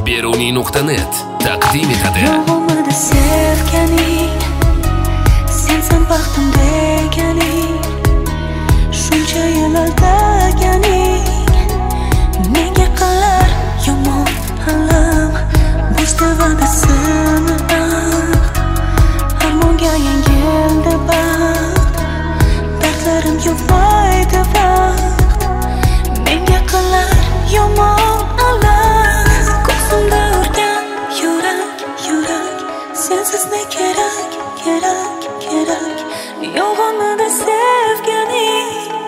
Beruniy.net taqdim etadi. Yolg'onmidi sevganing, sensan baxtim deganing, shuncha yil aldaganing, nega qilar yomon alam, bo'shda va'dasini baxt, armonga yengildi baxt, dardlarim yuvmaydi vaqt, menga qilar yomon alam, ko'zimda urgan yurak, sensiz ne kerak, yolg'onmidi sevganing.